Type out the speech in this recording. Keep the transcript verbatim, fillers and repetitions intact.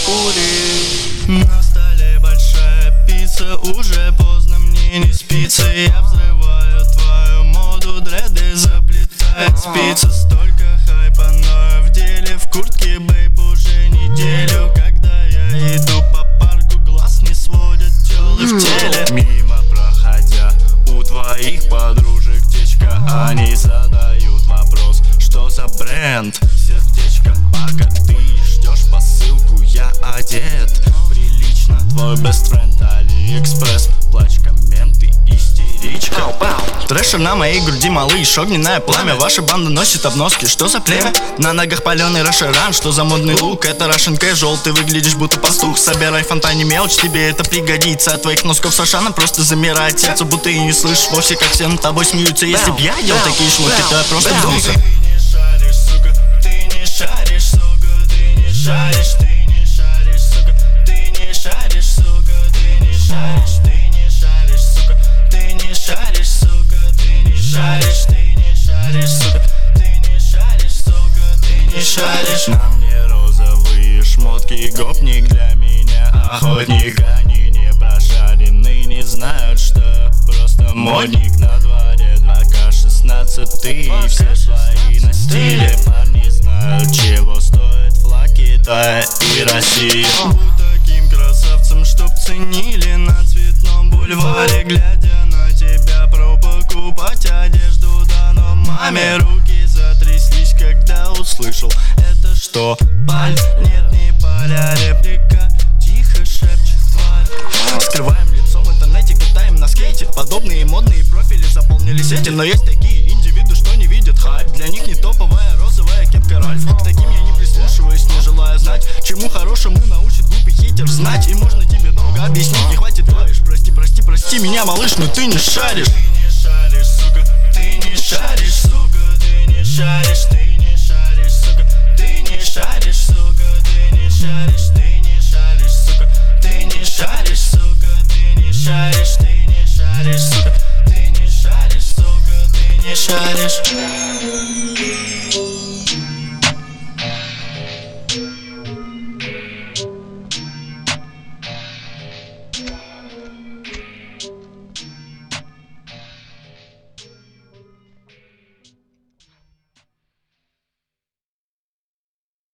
покурить. На столе большая пицца, уже поздно, мне не спится. Я взрываю твою моду, дреды заплетает спица. Столько хайпа, но в деле, в куртке, бейб, уже неделю. Когда я иду по парку, глаз не сводят тёлы в теле. Мимо проходя, у твоих подружек течка, они задают вопрос, что за бренд? Сердечко, пока ты ждешь посылку, я одет прилично. Твой best friend Алиэкспресс, плачь, комменты, истеричка. Трэшер на моей груди, малыш, огненное пламя. Ваша банда носит обноски, что за племя? На ногах паленый рашеран, что за модный лук? Это Russian casual, ты выглядишь будто пастух. Собирай в фонтане мелочь, тебе это пригодится. От твоих носков с Ашаном просто замирает сердце, будто и не слышишь вовсе, как все над тобой смеются. Если б я делал такие шмотки, то я просто вдумался. Ты не шаришь, сука, ты не шаришь, сука, ты не шаришь, ты не шаришь, сука, ты не шаришь, сука, ты не шаришь, ты не шаришь, сука, ты не шаришь, сука, ты не шаришь, ты не шаришь, сука, ты не шаришь, сука, ты не шаришь. На мне розовые шмотки, гопник для меня охотник. Они не прошарены, не знают, что просто модник. На дворе два ка шестнадцать, и все свои на стиле. Парни знают, чего стоит флаг Китая и России. Будь таким красавцем, чтоб ценили на Цветном бульваре. Глядя на тебя, про покупать одежду, да, но маме руки затряслись, когда услышал это что? Баль? Нет, не поля, реплика, тихо шепчет тварь. Скрываем лицо в интернете, катаем на скейте. Подобные модные профили заполнили сети. Но есть такие индивиды, что не видят хайп. Для них не топовая розовая кепка Ральф. К таким я не прислушиваюсь, не желая знать, чему хорошему научит глупый хейтер знать. И можно тебе долго объяснить, не хватит клавиш. Прости, прости, прости меня, малыш, но ты не шаришь. Ты не шаришь, сука, ты не шаришь, сука, ты не шаришь.